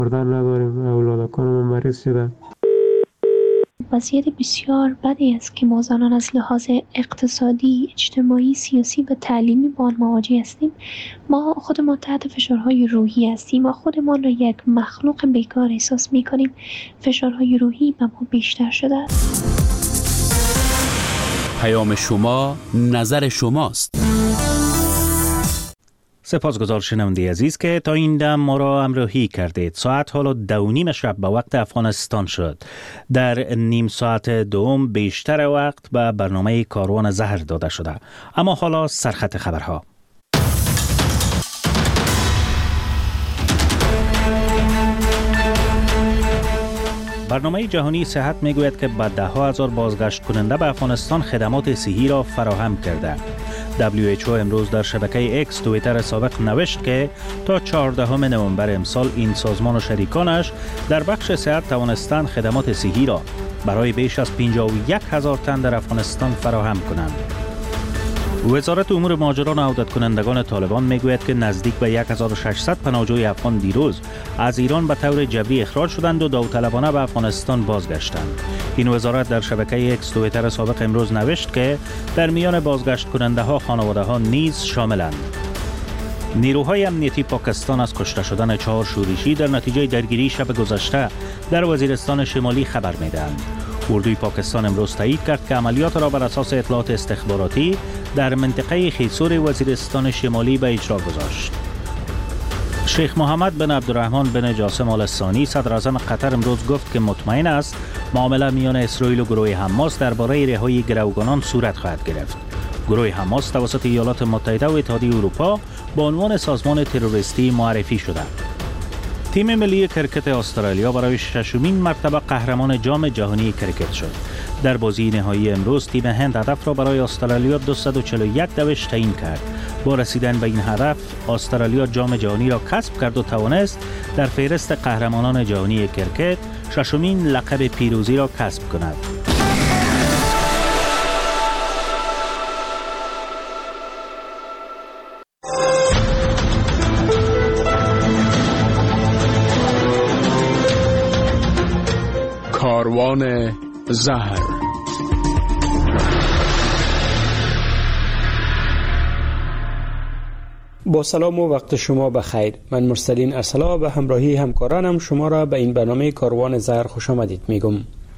خوردن نداریم، اولادکان ما مریض شدن. وضعیت بسیار بدی است که ما زنان از لحاظ اقتصادی، اجتماعی، سیاسی و تعلیمی با آن مواجه هستیم. ما خودمان تحت فشارهای روحی هستیم و خودمان را یک مخلوق بیکار احساس می کنیم. فشارهای روحی به ما بیشتر شده است. پیام شما، نظر شماست. سپاسگزار شنونده عزیز که تا این دم ما را همراهی کردید. ساعت حالا 2:30 شب به وقت افغانستان شد. در نیم ساعت دوم بیشتر وقت به برنامه کاروان زهر داده شده. اما حالا سرخط خبرها. برنامه جهانی صحت میگوید که به 10,000 بازگشت کننده به افغانستان خدمات صحی را فراهم کرده. WHO امروز در شبکه X توییتر سابق نوشت که تا 14 نوامبر امسال این سازمان و شریکانش در بخش صحت توانستند خدمات صحی را برای بیش از 51,000 تن در افغانستان فراهم کنند. وزارت امور مهاجران و عودت کنندگان طالبان میگوید که نزدیک به 1600 پناهجوی افغان دیروز از ایران به طور جبری اخراج شدند و داوطلبانه به افغانستان بازگشتند. این وزارت در شبکه X توییتر سابق امروز نوشت که در میان بازگشت کننده ها خانواده ها نیز شاملند. نیروهای امنیتی پاکستان از کشته شدن 4 شورشی در نتیجه درگیری شب گذشته در وزیرستان شمالی خبر میدهند. اردوی پاکستان امروز تایید کرد که عملیات را بر اساس اطلاعات استخباراتی در منطقه خیسور وزیرستان شمالی به اجرا گذاشت. شیخ محمد بن عبدالرحمن بن جاسم آل ثانی صدر اعظم قطر امروز گفت که مطمئن است معامله میان اسرائیل و گروه حماس درباره رهایی گروگانان صورت خواهد گرفت. گروه حماس توسط ایالات متحده و اتحادیه اروپا به عنوان سازمان تروریستی معرفی شده. تیم ملی کرکت استرالیا برای 6مین مرتبه قهرمان جام جهانی کرکت شد. در بازی نهایی امروز تیم هند هدف را برای استرالیا 241 دوش تعیین کرد. با رسیدن به این هدف استرالیا جام جهانی را کسب کرد و توانست در فهرست قهرمانان جهانی کرکت 6مین لقب پیروزی را کسب کند. کاروان زهر. با سلام و وقت شما بخیر. من مرسلین ارسلا به همراهی همکارانم شما را به این برنامه کاروان زهر خوش آمدید میگم.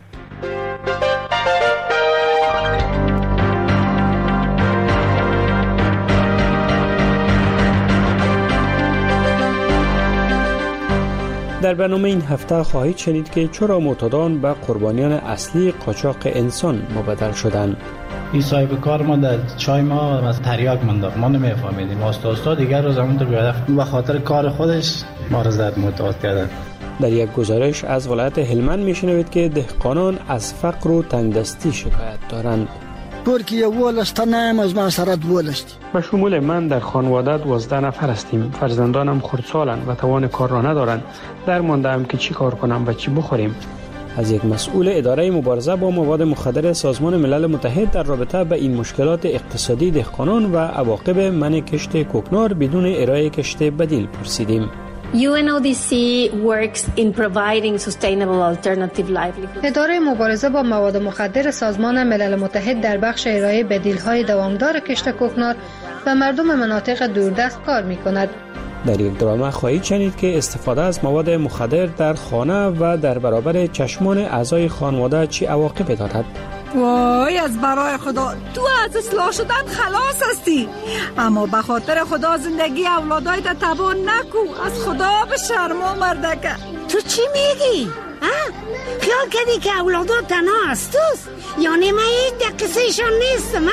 در برنامه این هفته خواهید شنید که چرا معتادان به قربانیان اصلی قاچاق انسان مبدل شدند. این صاحب کار ما در چای ما از تریاک منداخت، ما نمیفهمیدیم. استا دیگر روز همون تو بیادف به خاطر کار خودش ما را زد معتاد کردن. در یک گزارش از ولایت هلمند میشنوید که دهقانان از فقر و تنگدستی شکایت دارند. ترکیه ولستانم از ما سرت ولستی. به شمول من در خانواده 12 نفر هستیم. فرزندانم خردسالند و توان کار را ندارند. در مانده‌ام که چی کار کنم و چی بخوریم. از یک مسئول اداره مبارزه با مواد مخدر سازمان ملل متحد در رابطه با این مشکلات اقتصادی دهقانان و عواقب منع کشت کوکنار بدون ارائه کشت بدیل پرسیدیم. UNODC works in providing sustainable alternative livelihood. اداره مبارزه با مواد مخدر سازمان ملل متحد در بخش ارائه بدیل‌های دوامدار کشت کوکنار به مردم مناطق دوردست کار می‌کند. در یک درامه خواهید شنید که استفاده از مواد مخدر در خانه و در برابر چشمان اعضای خانواده چه عواقبی دارد. وای از برای خدا تو از اصلاح شدن خلاص هستی، اما به خاطر خدا زندگی اولادایت تباه نکو. از خدا به شرما مردکه. تو چی میگی؟ خیال کردی که اولادات تنها هستوست؟ یعنی من هیچ در قصهشان نیستم.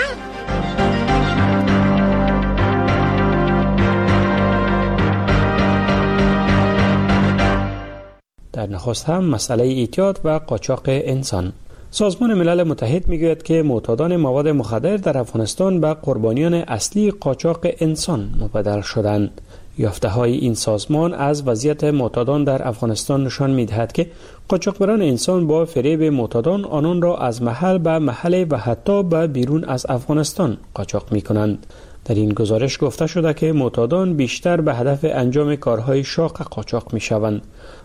در نخست هم مسئله اعتیاد و قاچاق انسان. سازمان ملل متحد میگوید که معتادان مواد مخدر در افغانستان به قربانیان اصلی قاچاق انسان مبدل شدند. یافته‌های این سازمان از وضعیت معتادان در افغانستان نشان می‌دهد که قاچاقبران انسان با فریب معتادان آنان را از محل به محل و حتی به بیرون از افغانستان قاچاق می‌کنند. در این گزارش گفته شده که معتادان بیشتر به هدف انجام کارهای شاق قاچاق می‌شوند.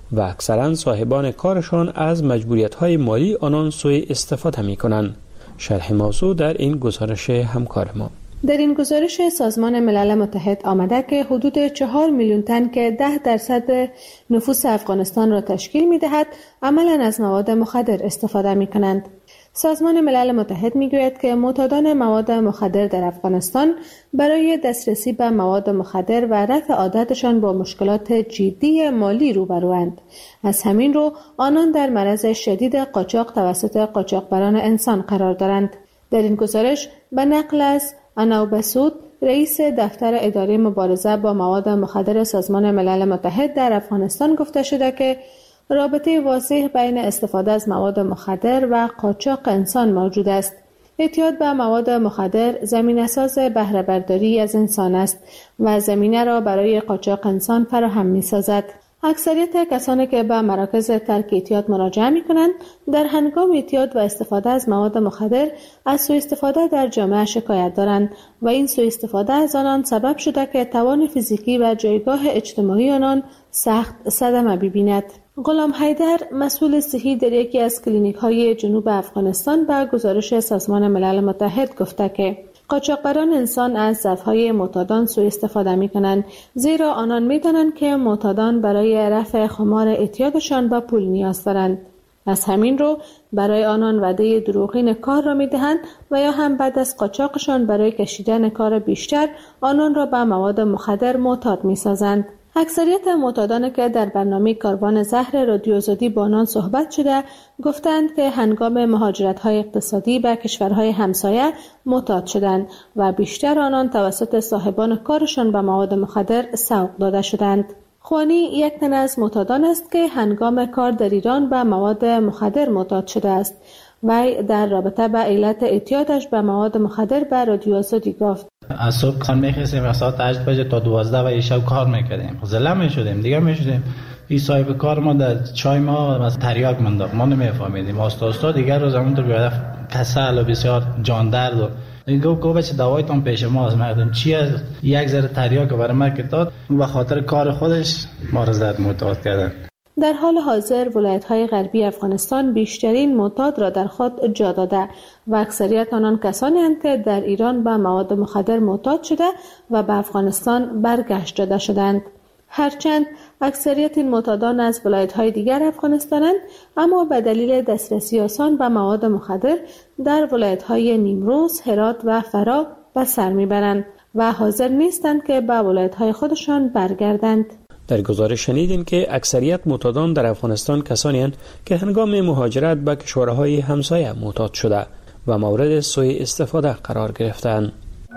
و اکثرا صاحبان کارشان از مجبوریت‌های مالی آنان سوء استفاده می‌کنند. شرح موضوع در این گزارش همکار ما. در این گزارش سازمان ملل متحد آمده که حدود 4 میلیون تن که 10% نفوس افغانستان را تشکیل می‌دهد عملاً از مواد مخدر استفاده می‌کنند. سازمان ملل متحد می‌گوید که معتادان مواد مخدر در افغانستان برای دسترسی به مواد مخدر و رفع عادتشان با مشکلات جدی مالی روبروند. از همین رو آنان در معرض شدید قاچاق توسط قاچاقبران انسان قرار دارند. در این گزارش به نقل از انو بسود، رئیس دفتر اداره مبارزه با مواد مخدر سازمان ملل متحد در افغانستان گفته شده که رابطه واضح بین استفاده از مواد مخدر و قاچاق انسان موجود است. اعتیاد به مواد مخدر زمینه‌ساز بهره برداری از انسان است و زمینه را برای قاچاق انسان فراهم می‌سازد. اکثریت کسانی که به مراکز ترک اعتیاد مراجعه می‌کنند در هنگام اعتیاد و استفاده از مواد مخدر از سوء استفاده در جامعه شکایت دارند و این سوء استفاده از آنان سبب شده که توان فیزیکی و جایگاه اجتماعی آنان سخت صدمه ببیند. غلام حیدر، مسئول صحی در یکی از کلینیک‌های جنوب افغانستان، به گزارش سازمان ملل متحد گفته که قاچاقبران انسان از ضعف‌های معتادان سوء استفاده می‌کنند، زیرا آنان می‌دانند که معتادان برای رفع خمار اعتیادشان به پول نیاز دارند. از همین رو برای آنان وعده دروغین کار را می‌دهند و یا هم بعد از قاچاقشان برای کشیدن کار بیشتر آنان را به مواد مخدر معتاد می‌سازند. اکثریت معتادانی که در برنامه کاروان زهر رادیو آزادی با آنان صحبت شده گفتند که هنگام مهاجرت‌های اقتصادی به کشورهای همسایه معتاد شدند و بیشتر آنان توسط صاحبان کارشان به مواد مخدر سوق داده شدند. خوانی یک تن از معتادان است که هنگام کار در ایران به مواد مخدر معتاد شده است. وی در رابطه با علت اعتیادش به مواد مخدر به رادیو آزادی گفت: از صبح کار می‌خواستیم و ساعت 8 بجه تا 12 و شب کار می‌کردیم. زله می‌شدیم دیگه می‌شدیم. این صاحب کار ما در چای ما از تریاک منداخت. ما نمی‌فهمیدیم. آستا دیگر روز همونطور بیاد کسل و بسیار جان درد و گو بچه دوایتون پیش ما از مردم چی از یک ذره تریاک برای ما که داد و خاطر کار خودش ما را زد معتاد کردن. در حال حاضر ولایت‌های غربی افغانستان بیشترین معتاد را در خود جا داده و اکثریت آنان کسانی هستند که در ایران به مواد مخدر معتاد شده و به افغانستان برگشت داده شدند. هرچند اکثریت این معتادان از ولایت‌های دیگر افغانستانند، اما به دلیل دسترسی آسان به مواد مخدر در ولایت‌های نیمروز، هرات و فرا به سر میبرند و حاضر نیستند که به ولایت‌های خودشان برگردند. در گزارش شنیدین که اکثریت معتادان در افغانستان کسانی هستند که هنگام مهاجرت به کشورهای همسایه معتاد شده و مورد سوء استفاده قرار گرفتند.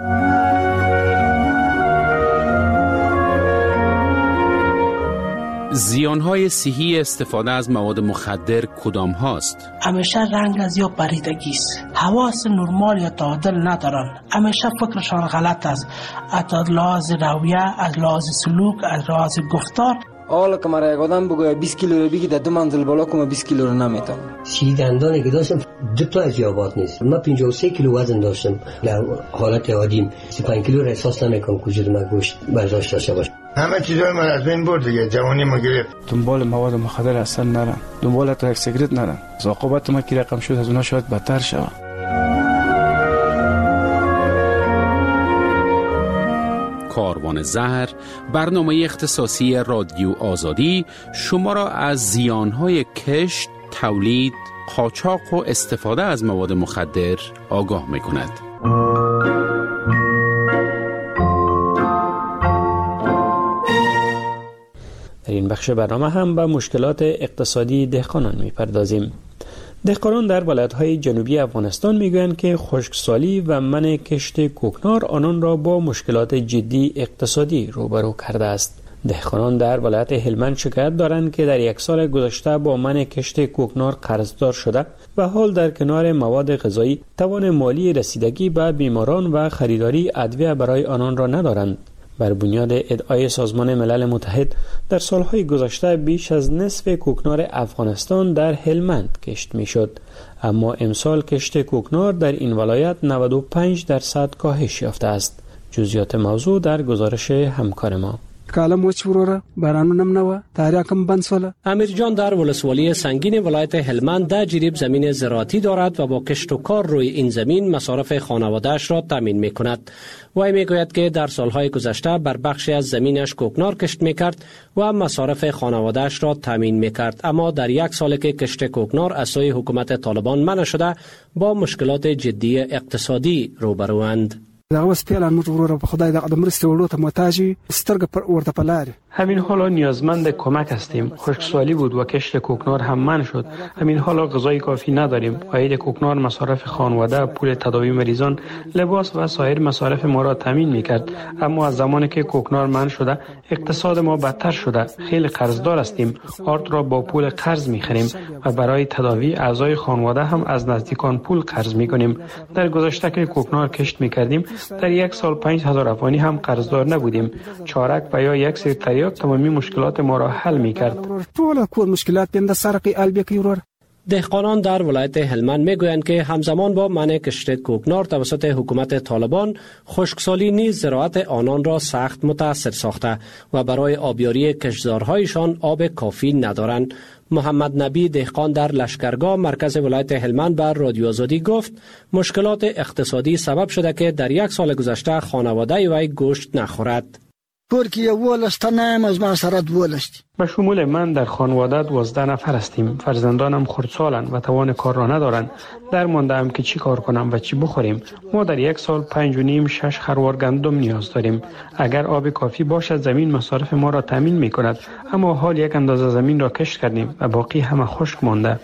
زیانهای صحی استفاده از مواد مخدر کدام هاست؟ همیشه رنگ از یا پریدگی است. حواس نرمال یا تعادل ندارن. همیشه فکرشان غلط است. از لحاظ رویه، از لحاظ سلوک، از لحاظ گفتار. حالا که مرا یک آدم بگوید 20 کیلو رو بگی در 2 منزل بالا کنم 20 کیلو رو نمیتونم. سی دندانی که داشتم 2 تا از یابات نیست. من 53 کیلو وزن داشتم. در حالت عادی 35 کیلو را احساس نمیکنم وجود من گوشت برداشت داشته باشه. همه چیزای من از بین برد دیگه. جوانی ما گرفت. دنبال مواد مخدر اصلا نرم. دنبال تا یک سیگرت نرم. عاقبت ما که رقم شد از اونها شاید بدتر شود. کاروان زهر، برنامه اختصاصی رادیو آزادی، شما را از زیانهای کشت، تولید، قاچاق و استفاده از مواد مخدر آگاه می‌کند. در این بخش برنامه هم به مشکلات اقتصادی دهقانان می‌پردازیم. دهقانان در ولایت‌های جنوبی افغانستان میگویند که خشکسالی و منع کشت کوکنار آنان را با مشکلات جدی اقتصادی روبرو کرده است. دهقانان در ولایت هلمند شکایت دارند که در یک سال گذشته با منع کشت کوکنار قرضدار شده و حال در کنار مواد غذایی توان مالی رسیدگی به بیماران و خریداری ادویه برای آنان را ندارند. بر بنیاد ادعای سازمان ملل متحد در سالهای گذشته بیش از نصف کوکنار افغانستان در هلمند کشت میشد، اما امسال کشت کوکنار در این ولایت 95% کاهش یافته است. جزئیات موضوع در گزارش همکار ما. کالم وچ وروره بارانونم نه و تاریاکم بند سوله. امیرجان در ولسوالی سنگین ولایت هلمند در جریب زمین زراعتی دارد و با کشت و کار روی این زمین مصارف خانواده‌اش را تامین می‌کند. وی میگوید که در سالهای گذشته بر بخشی از زمینش کوکنار کشت می‌کرد و مصارف خانواده‌اش را تامین می‌کرد، اما در یک سال که کشت کوکنار از سوی حکومت طالبان منع شده با مشکلات جدی اقتصادی روبروند. همین حالا نیازمند کمک هستیم. خشکسالی بود و کشت کوکنار هم منع شد. همین حالا غذای کافی نداریم. عاید کوکنار مصارف خانواده، پول تداوی مریضان، لباس و سایر مصارف ما را تامین می‌کرد. اما از زمانی که کوکنار منع شده اقتصاد ما بدتر شده. خیلی قرضدار هستیم. آرد را با پول قرض می‌خریم و برای تداوی اعضای خانواده هم از نزدیکان پول قرض می‌کنیم. در گذشته که کوکنار کشت می‌کردیم در یک سال 5000 افغانی هم قرضدار نبودیم. چارک و یا یک سری تریاک تمامی مشکلات ما را حل می‌کرد. دهقانان در ولایت هلمند میگویند که همزمان با منع کشت کوکنار توسط حکومت طالبان، خشکسالی نیز زراعت آنان را سخت متاثر ساخته و برای آبیاری کشتزارهایشان آب کافی ندارند. محمد نبی دهقان در لشکرگاه مرکز ولایت هلمند بر رادیو آزادی گفت مشکلات اقتصادی سبب شده که در یک سال گذشته خانواده وی گوشت نخورد. به شمول من در خانواده 12 نفر هستیم. فرزندانم خردسالند و توان کار را ندارند. در مانده‌ام که چی کار کنم و چی بخوریم. ما در یک سال 5.5-6 خروار گندم نیاز داریم. اگر آب کافی باشد زمین مصارف ما را تامین می‌کند، اما حال یک اندازه زمین را کشت کردیم و باقی همه خشک مانده.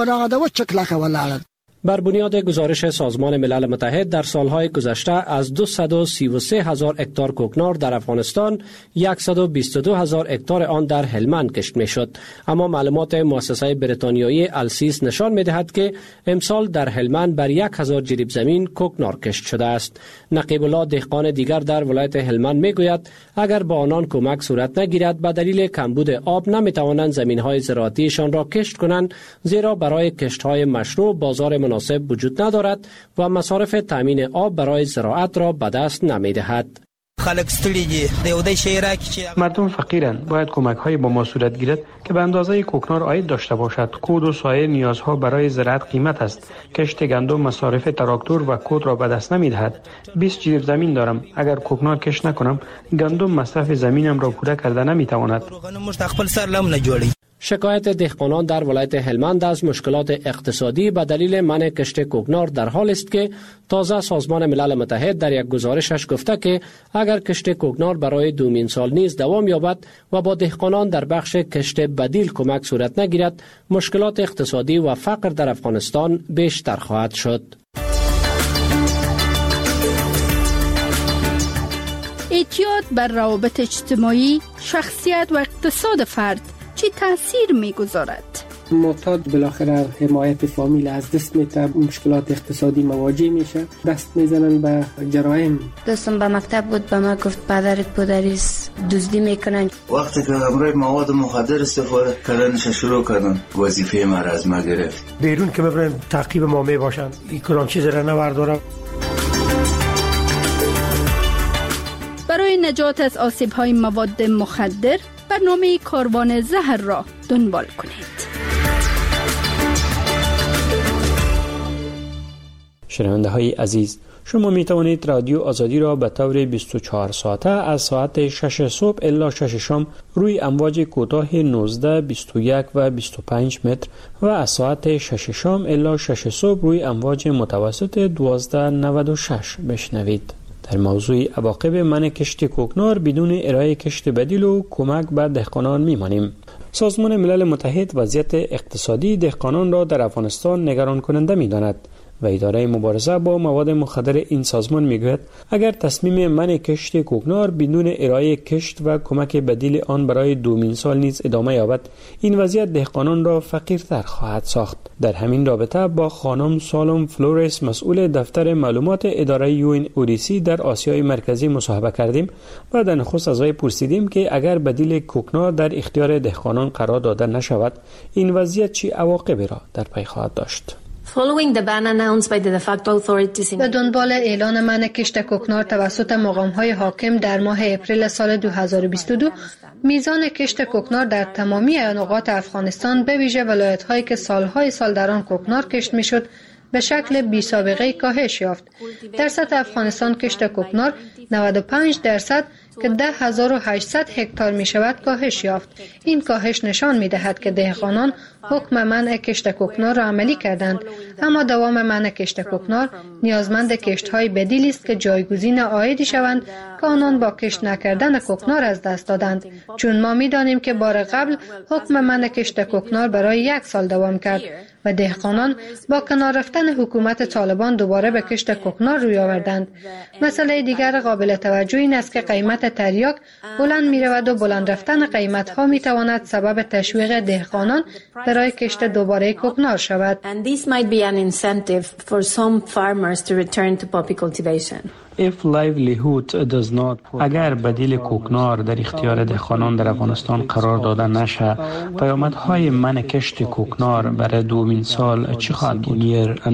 بر بنیاد گزارش سازمان ملل متحد در سالهای گذشته از 233,000 هکتار کوکنار در افغانستان 122,000 هکتار آن در هلمند کشت میشد، اما معلومات مؤسسه بریتانیایی السیس نشان میدهد که امسال در هلمند بر 1000 جریب زمین کوکنار کشت شده است. نقیب الله دهقان دیگر در ولایت هلمند میگوید اگر با آنان کمک صورت نگیرد به دلیل کمبود آب نمیتوانند زمینهای زراعتیشان را کشت کنند، زیرا برای کشت‌های مشروع بازار مناسب وجود ندارد و مصارف تامین آب برای زراعت را به دست نمی‌دهد. مردم فقیرند. باید کمک‌های با ما صورت گیرد که به اندازه کوکنار عاید داشته باشد. کود و سایر نیازها برای زراعت قیمت است. کشت گندم مصارف تراکتور و کود را به دست نمی‌دهد. 20 جریب زمین دارم. اگر کوکنار کشت نکنم گندم مصرف زمینم را پوره کرده نمی‌تواند. شکایت دهقانان در ولایت هلمند از مشکلات اقتصادی به دلیل منع کشت کوکنار در حال است که تازه سازمان ملل متحد در یک گزارشش گفته که اگر کشت کوکنار برای دومین سال نیز دوام یابد و با دهقانان در بخش کشت بدیل کمک صورت نگیرد، مشکلات اقتصادی و فقر در افغانستان بیشتر خواهد شد. اعتیاد بر روابط اجتماعی، شخصیت و اقتصاد فرد چی تاثیر میگذارد؟ معتاد بالاخره حمایت فامیل از دست میده، مشکلات اقتصادی مواجه میشه، دست میزنن به جرایم. دوستم به مکتب بود، به ما گفت پدرت پدریست دزدی میکنن. وقتی که همراه مواد مخدر استفاده کردنش شروع کردن، وظیفه ما را از ما گرفت. بیرون که ببرن تعقیب ما میباشن، این کدام چیز را نبردارم. برای نجات از آسیب‌های مواد مخدر برنامه کاروان زهر را دنبال کنید. شنونده های عزیز، شما می توانید رادیو آزادی را به طور 24 ساعته از ساعت 6 صبح الی 6 شام روی امواج کوتاه 19, 21 و 25 متر و از ساعت 6 شام الی 6 صبح روی امواج متوسط 1296 بشنوید. در موضوع عواقب منع کشت کوکنار بدون ارائه کشت بدیل و کمک به دهقانان میمانیم. سازمان ملل متحد وضعیت اقتصادی دهقانان را در افغانستان نگران کننده می‌داند و اداره مبارزه با مواد مخدر این سازمان میگوید اگر تصمیم منع کشت کوکنار بدون ارائه کشت و کمک بدیل آن برای دومین سال نیز ادامه یابد، این وضعیت دهقانان را فقیرتر خواهد ساخت. در همین رابطه با خانم سالوم فلورس مسئول دفتر معلومات اداره UNODC در آسیای مرکزی مصاحبه کردیم و در نخست از وی پرسیدیم که اگر بدیل کوکنار در اختیار دهقانان قرار داده نشود این وضعیت چه عواقبی را در پی خواهد داشت. به دنبال اعلان منع کشت کوکنار توسط مقام‌های حاکم در ماه اپریل سال 2022 میزان کشت کوکنار در تمامی نقاط افغانستان به ویژه ولایت‌هایی که سالهای سال در آن کوکنار کشت می‌شد به شکل بی سابقه کاهش یافت. در سطح افغانستان کشت کوکنار 95% که 10,800 هکتار می شود کاهش یافت. این کاهش نشان می دهد که دهقانان حکم منع کشت کوکنار را عملی کردند، اما دوام منع کشت کوکنار نیازمند کشت‌های بدیلی است که جایگزین عایدی شوند که آنان با کشت نکردن کوکنار از دست دادند، چون ما می دانیم که بار قبل حکم منع کشت کوکنار برای 1 سال دوام کرد و دهقانان با کنار رفتن حکومت طالبان دوباره به کشت کوکنار روی آوردند. مسئله دیگر قابل توجه این است که قیمت تریاک بلند می رود و بلند رفتن قیمت ها می تواند سبب تشویق دهقانان برای کشت دوباره کوکنار شود. اگر بدیل کوکنار در اختیار دهقانان در افغانستان قرار داده نشه، پیامدهای منع کشت کوکنار برای دومین سال چه خواهد بود؟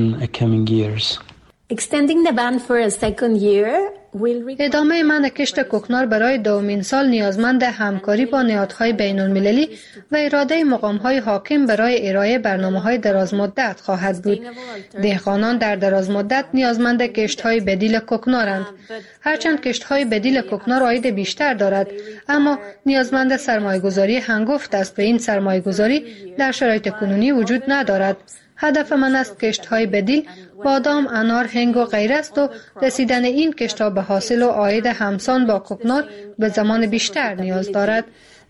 ادامه منع کشت کوکنار برای دومین سال نیازمند همکاری با نهادهای بین المللی و اراده مقام‌های حاکم برای ارائه برنامه‌های درازمدت خواهد بود. دهقانان در درازمدت نیازمند کشت‌های بدیل کوکنارند. هرچند کشت‌های بدیل کوکنار عاید بیشتر دارد، اما نیازمند سرمایه‌گذاری هنگفت است و این سرمایه‌گذاری در شرایط کنونی وجود ندارد. هدف من است کشت‌های بدیل بادام، انار، هنگ و غیره است و رسیدن این کشت‌ها به حاصل و عاید همسان با کوکنار به زمان بیشتر نیاز دارد.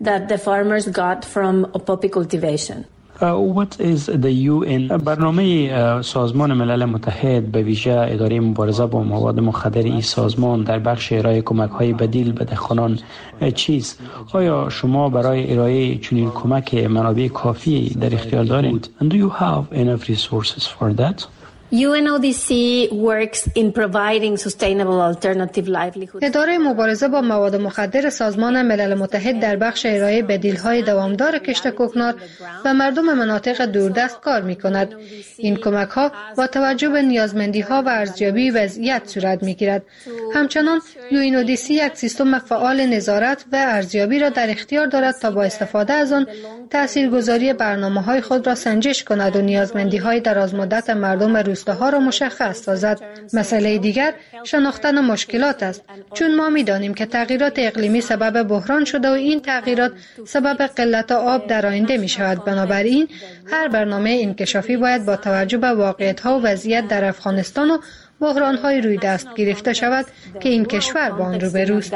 برنامه سازمان ملل متحد به ویژه اداره مبارزه با مواد مخدر این سازمان در بخش ارائه کمک‌های بدیل به دهقانان چیست؟ آیا شما برای ارائه چنین کمک منابع کافی در اختیار دارید؟ And do you have enough resources for that? UNODC works in providing sustainable alternative livelihoods. اداره مبارزه با مواد مخدر سازمان ملل متحد در بخش ارائه بدیل‌های دوامدار کشت کوکنار و مردم مناطق دوردست کار می‌کند. این کمک‌ها با توجه به نیازمندی‌ها و ارزیابی وضعیت صورت می‌گیرد. همچنان UNODC یک سیستم فعال نظارت و ارزیابی را در اختیار دارد تا با استفاده از آن تاثیرگذاری برنامه‌های خود را سنجش کند و نیازمندی‌های درازمدت مردم روستاها را مشخص سازد. مسئله دیگر شناختن مشکلات است، چون ما می‌دانیم که تغییرات اقلیمی سبب بحران شده و این تغییرات سبب قلت آب در آینده می‌شود. بنابراین هر برنامه انکشافی باید با توجه به واقعیت‌ها و وضعیت در افغانستان و بحران‌های روی دست گرفته شود که این کشور با آن روبروست.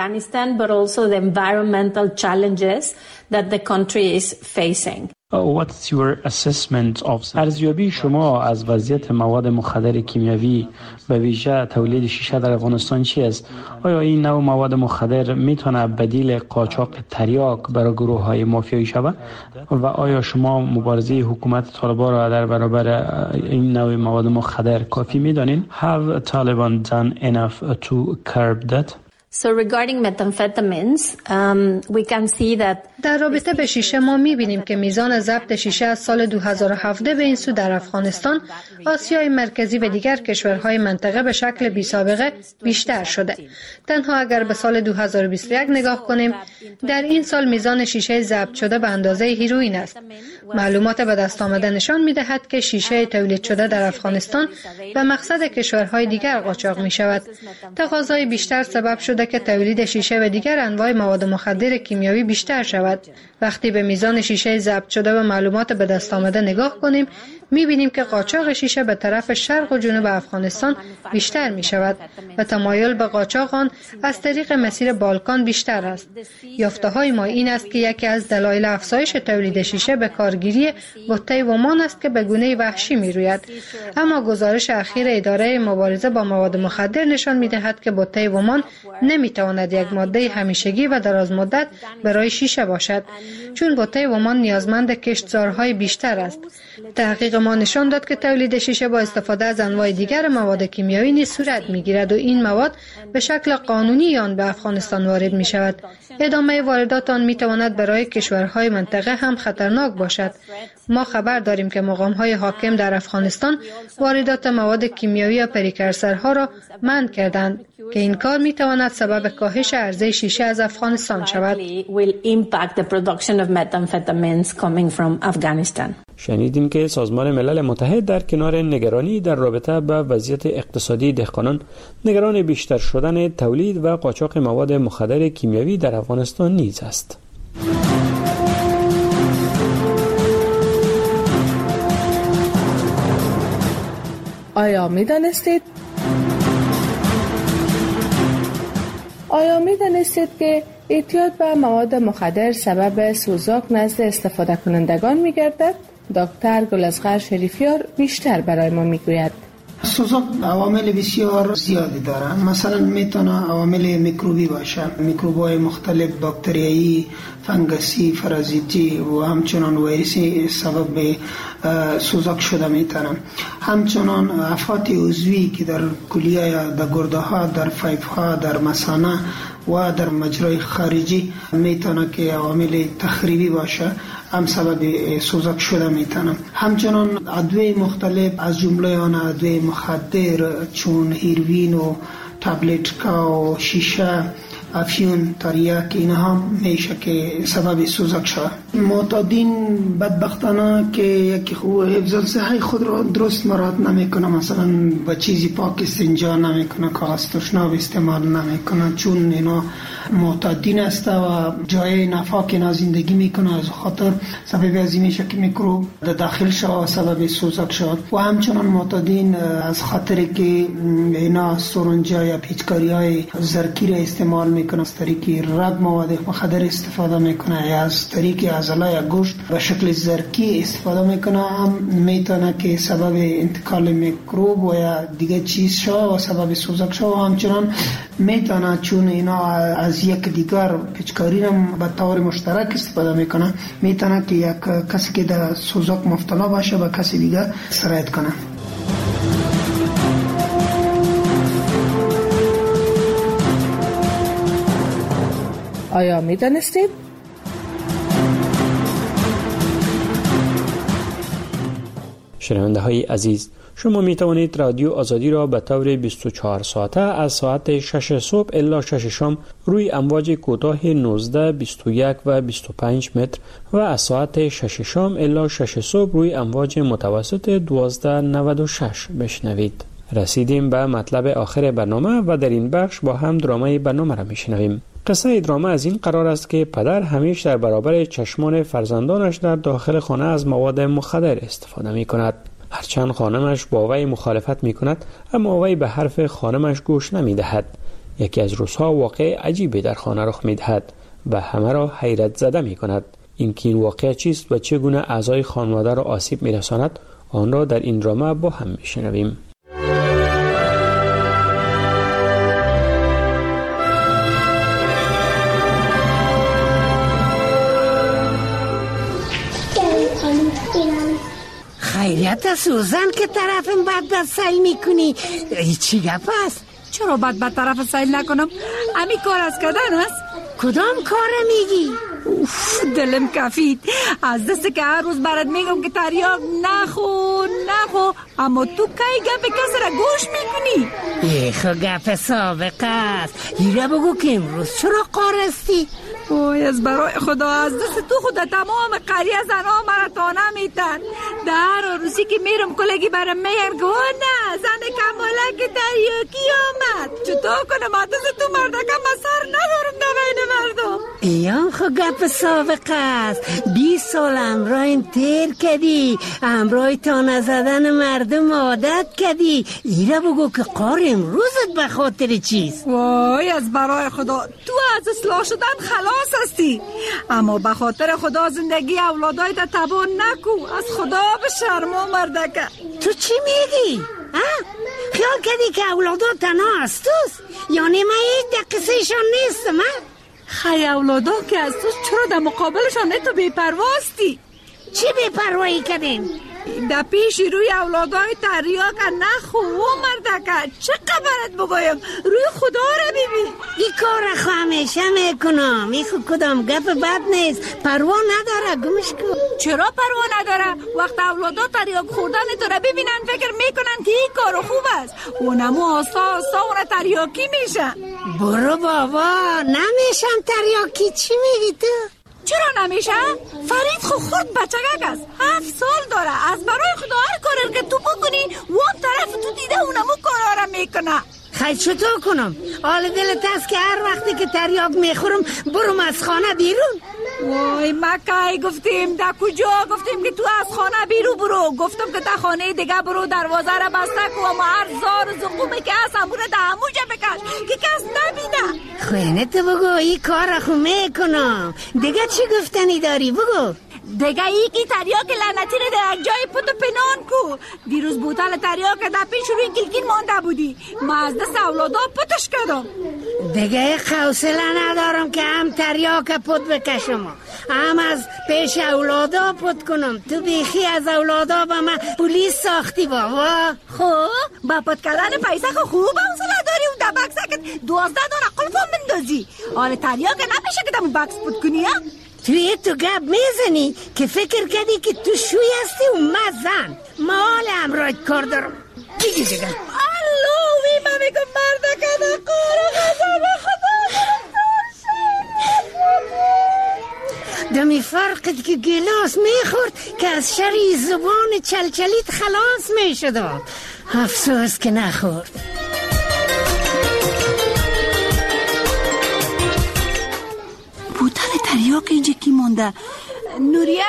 What's your assessment of ارزیابی شما از وضعیت مواد مخدر کیمیاوی و ویژه تولید شیشه در افغانستان چی است؟ آیا این نوع مواد مخدر میتونه بدیل قاچاق تریاک برای گروه‌های مافیایی شود؟ و آیا شما مبارزه حکومت طالبان را در برابر این نوع مواد مخدر کافی میدانید؟ Have Taliban done enough to curb that? So regarding methamphetamines, we can see that در رابطه به شیشه ما می‌بینیم که میزان ضبط شیشه از سال 2017 به این سو در افغانستان، آسیای مرکزی و دیگر کشورهای منطقه به شکل بی‌سابقه بیشتر شده. تنها اگر به سال 2021 نگاه کنیم، در این سال میزان شیشه ضبط شده به اندازه هیروئین است. معلومات به دست آمده نشان می‌دهد که شیشه تولید شده در افغانستان به مقصد کشورهای دیگر قاچاق می‌شود. تقاضای بیشتر سبب شده که تولید شیشه و دیگر انواع مواد مخدر کیمیاوی بیشتر شود. وقتی به میزان شیشه ضبط شده و معلومات به دست آمده نگاه کنیم، می‌بینیم که قاچاق شیشه به طرف شرق و جنوب افغانستان بیشتر می‌شود و تمایل به قاچاق آن از طریق مسیر بالکان بیشتر است. یافته‌های ما این است که یکی از دلایل افزایش تولید شیشه به کارگیری بوته ومان است که به گونه وحشی می‌روید. اما گزارش اخیر اداره مبارزه با مواد مخدر نشان می‌دهد که بوته ومان نمی‌تواند یک ماده همیشگی و درازمدت برای شیشه باشد، چون بوته ومان نیازمند کشتزارهای بیشتر است. تحقیق ما نشان داد که تولید شیشه با استفاده از انواع دیگر مواد کیمیایی نیز صورت می‌گیرد و این مواد به شکل قانونی آن به افغانستان وارد می‌شود. ادامه واردات آن می‌تواند برای کشورهای منطقه هم خطرناک باشد. ما خبر داریم که مقام‌های حاکم در افغانستان واردات مواد کیمیایی و پریکورسورها را منع کردند که این کار می‌تواند سبب کاهش عرضه شیشه از افغانستان شود. شنیدیم که سازمان ملل متحد در کنار نگرانی در رابطه با وضعیت اقتصادی دهقانان، نگران بیشتر شدن تولید و قاچاق مواد مخدر کیمیایی در افغانستان نیز است. آیا می دانستید که اعتیاد به مواد مخدر سبب سوزاک نزد استفاده کنندگان می گردد؟ دکتر گلازغر شریفیار بیشتر برای ما می گوید. سوزاک عوامل بسیار زیادی داره. مثلا میتونه عوامل میکروبی باشه، میکروب‌های مختلف، باکتریایی، فنگسی، پارازیتی و همچنان ویروسی سبب سوزاک شده میتونه. همچنان افات عضوی که در کلیه، در گرده ها، در فیف ها، در مثانه و در مجرای خارجی میتونه که عوامل تخریبی باشه، هم سبب سوزاک شده میتونه. همچنان ادویه مختلف از جمله آن ادویه مخدر چون هیروین و تابلتکا و شیشه، افیون، تریاک، اینها میشه که سبب سوزاک شود. معتادین بدبختانه که یکی حفظ صحی خود را درست مراعات نمیکنه، مثلا با چیزی پاک استنجا نمیکنه، کاغذ تشناب استعمال نمیکنه، چون اینا معتادین است و جای نفاق اینا زندگی میکنه، از خاطر سبب از این میشه که میکروب داخل شود، سبب سوزاک شود. و همچنان معتادین از خاطر که اینا سرنجا یا پیچکاری‌های زرکی را استعمال میکنه، از طریق رد مواد مخدر استفاده میکنه، یا از طریق عضله یا گوشت به شکل زرکی استفاده میکنه، هم میتونه که سبب انتقال میکروب و یا دیگه چیز شود و سبب سوزاک شود. و همچنان میتونه چون اینا از یک دیگر پیچکاری را به طور مشترک استفاده میکنه، میتونه که یک کسی که در سوزاک مبتلا باشه به کسی دیگه سرایت کنه. آیا می دانستید؟ شنونده های عزیز، شما می توانید رادیو آزادی را به طور 24 ساعته از ساعت 6 صبح الی 6 شام روی امواج کوتاه 19, 21 و 25 متر و از ساعت 6 شام الی 6 صبح روی امواج متوسط 1296 بشنوید. رسیدیم به مطلب آخر برنامه و در این بخش با هم درامه برنامه را می شنویم. قصه درامه از این قرار است که پدر همیشه در برابر چشمان فرزندانش در داخل خانه از مواد مخدر استفاده می کند. هرچند خانمش با وی مخالفت می کند، اما وی به حرف خانمش گوش نمی دهد. یکی از روزها واقع عجیبی در خانه رخ می دهد و همه را حیرت زده می کند. این واقع چیست و چگونه اعضای خانواده را آسیب می رساند، آن را در این درامه با هم می شنویم. خیریت سوزن که طرفم بد سیل میکنی، چی گپ است؟ چرا بد طرف سیل نکنم؟ امی کار از کردن است؟ کدام کار میگی؟ دلم کفید از دست که هر روز برات میگم که تریاک نخو، اما تو کی گپ کس را گوش میکنی؟ خو گپ سابقه است. ایره بگو که امروز چرا قارستی؟ اوی از برای خدا از دست تو خود تمام قریه زنها مرا تا نمیتن. در روزی که میرم کلگی برم میگن که نه زن کمالک تریاکی آمد، چطور کنم از دست تو مردکم سر ندارم در بین مردم. ایام خو گپ سابقه است. 20 سال امرایم تیر کردی، امرای تا نزدن مردم عادت کردی. ایره بگو که قار امروزت به خاطر چیست؟ وای از برای خدا تو از اصلاح شدن خلاص هستی، اما به خاطر خدا زندگی اولادای تا تباه نکو. از خدا به شرما مردکه. تو چی میگی؟ خیال کردی که اولادا تنها است توست؟ یعنی من هیچ قصهشان نیستم؟ خیلی اولادا که از توست، چرا در مقابلشان تو بی‌پرواستی؟ چی بی‌پروایی کردیم؟ در پیش روی اولادای تریاک نخو مردکه چه قبرت بگویم روی خدا را ببین. این کار خو همیشه میکنم، این خو کدام گپ بد نیست، پروا نداره گمش کن. چرا پروا نداره؟ وقت اولادا تریاک خوردن تو را ببینن فکر میکنن که این کار خوب است، اونمو آسا اون تریاکی میشن. برو بابا نمیشن تریاکی. چی میگی تو؟ چرا نمیشه؟ فرید خورد بچگک است، 7 سال داره. از برای خدا هر کاری که تو بکنی وان طرف تو دیده اونمو کارا را میکنه. خیلی چطور کنم؟ حال دلت است که هر وقتی که تریاک میخورم برم از خانه بیرون؟ وای مکای گفتیم در کجا گفتیم که تو از خانه بیرون برو؟ گفتم که در خانه دیگه برو دروازه را بسته کو و هر زار زقومی که هست همونه در هموجه بکش که کس نبینه. خوینه تو بگو این کار را خو میکنم. دیگه چی گفتنی داری بگو؟ دیگه ای که تریاک لعنتی رو در یک جای پت و پنان کو. دیروز بوتل تریاک در پیش روی گلگین مانده بودی، ما از دست اولادا پتش کردم. دیگه حوصله ندارم که هم تریاک پت بکشم هم از پیش اولادا پت کنم. تو بیخی از اولادا با من پولیس ساختی بابا. خب با پت کردن پیسه خوب حوصله داری و در بکسه 12 دانه قلفا مندازی. حال تریاک نمیشه که در بکس پت کنی. توی تو گپ میزنی که فکر کردی که تو شوی هستی و مزن. ما حال امراج کار دارم. دیگه دیگه اللهوی من میگم مرده که نقار غزل خدا دمی فرقت که گلاس میخورد که از شری زبان چلچلیت خلاص میشد. افسوس که نخورد. بوتل تریاک اینجا کی مونده؟ نوریا؟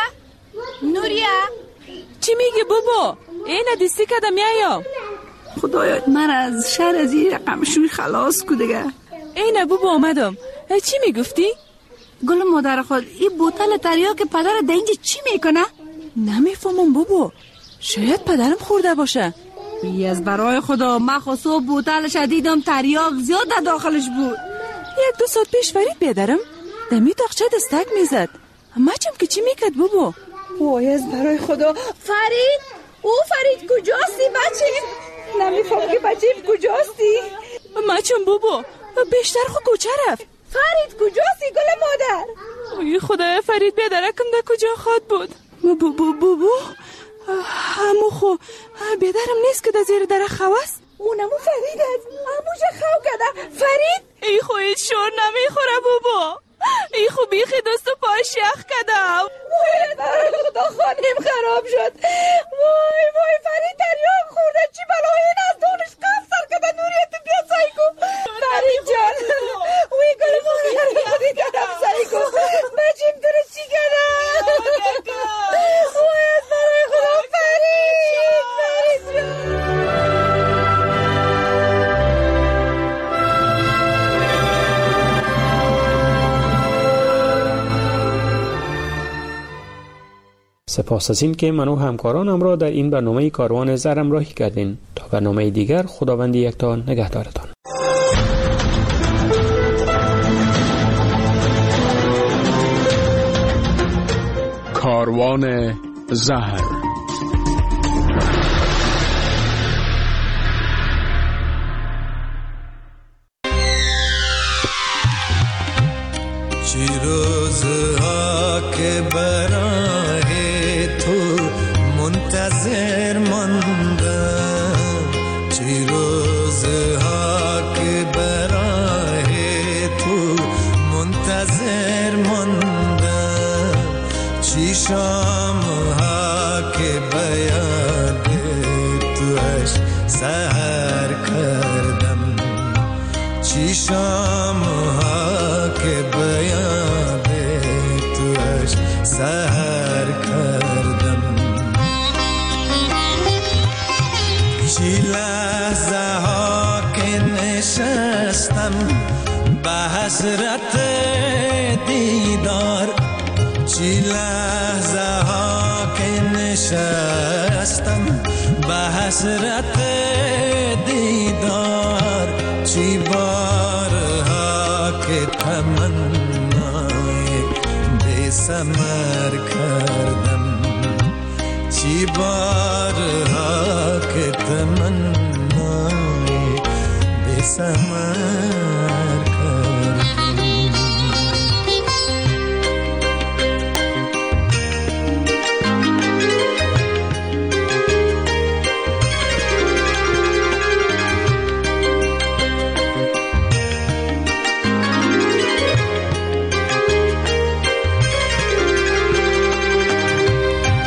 چی میگی بابا؟ این دیستی کدم یا خدایا من از شر از این رقم شوی خلاص کو دیگه. اینه بابا آمدم. چی میگفتی؟ گل مادر خود این بوتل تریاک پدر ده اینجا چی میکنه؟ نمیفهمم بابا، شاید پدرم خورده باشه. از برای خدا من خواستو بوتلش دیدم تریاک زیاد در داخلش بود. 1-2 ساعت پیش فرید بیادرم دمی تاقچه دستک میزد. مچم که چی میکرد بابا؟ وای از برای خدا فرید کجاستی بچه؟ نمیفهم که بچه کجاستی؟ مچم بابا بیشتر خود کوچه رفت. فرید کجاستی گل مادر؟ ای خدای فرید بیادرکم در کجا خواد بود؟ بابا همو خو بیادرم نیست که در زیر در خواست؟ اونمو فرید هست هموشه خو کده. فرید ای خوید شور نمیخوره بابا، ای خو بیخی دست و پاش یخ کدم. وای برای خدا خانیم خراب شد. وای فرید تریاک خورده. چی بلای این از دونش قف سر کده. نوریت بیا سعی کن فرید جان. وی گل مادر خودی کدم سعی کن بچیم تو رو چی کدم. وای از برای خدا فرید جان. سپاس از این که من و همکارانم را در این برنامه کاروان زر همراهی کردین. تا برنامه دیگر خداوند یکتا نگهدارتان. کاروان زهر. چی روزها که برای تو منتظر ماندم، چی روزها که برای تو منتظر ماندم، چی شامها که بیاد توش سحر کردم، چی شامها که بیاد توش سحر کردم، چی لحظه ها که نشستم به حسرت دیدار، چی لحظه ها که نشستم به حسرت دیدار، چی بارها که تمنای بی ثمر کردم، چی بارها که تمنای بسمن